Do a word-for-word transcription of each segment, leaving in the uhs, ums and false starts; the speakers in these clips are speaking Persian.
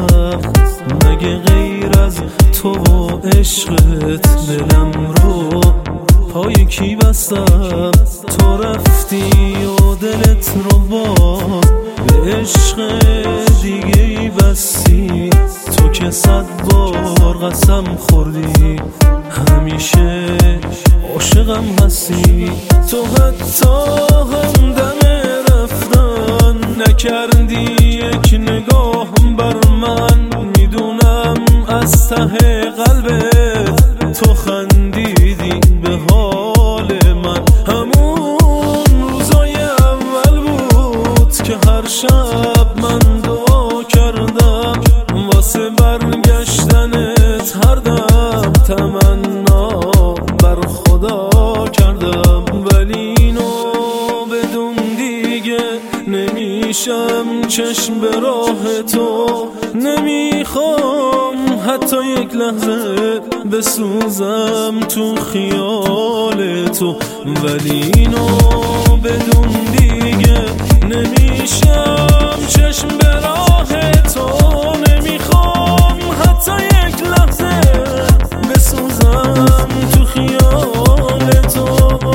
بخواستم، مگه غیر از تو و عشقت دلم رو پای کی بستم؟ تو رفتی و دلت رو با به عشق دیگه ای بستی، تو که صد بار قسم خوردی همیشه عاشقم هستی. تو حتی همدم رفتن نکردی یک نگاه بر من، میدونم از ته قلبت تو خندیدی به حال من. همون روزای اول بود که هر شب من دعا کردم واسه برگشتنت، هر دم تمنا بر خدا کردم، ولی اینو بدون دیگه نمیشم چشم به راه تو، نمیخوام حتی یک لحظه بسوزم تو خیال تو، ولی اینو بدون دیگه نمیشم چشم به راه تو، نمیخوام حتی یک لحظه بسوزم تو خیال تو.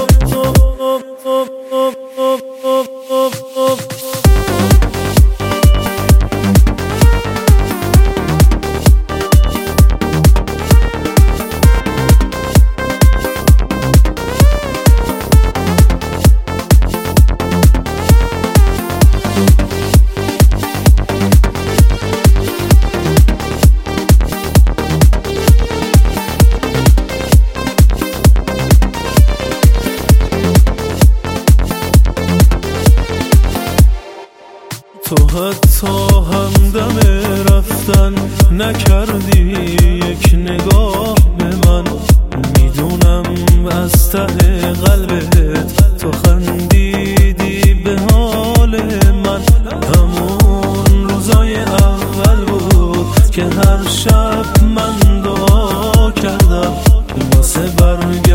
تو حتی همدم رفتن نکردی یک نگاه به من، میدونم از ته قلبت تو خندیدی به حال من. همون روزای اول بود که هر شب من دعا کردم واسه برگشتنت،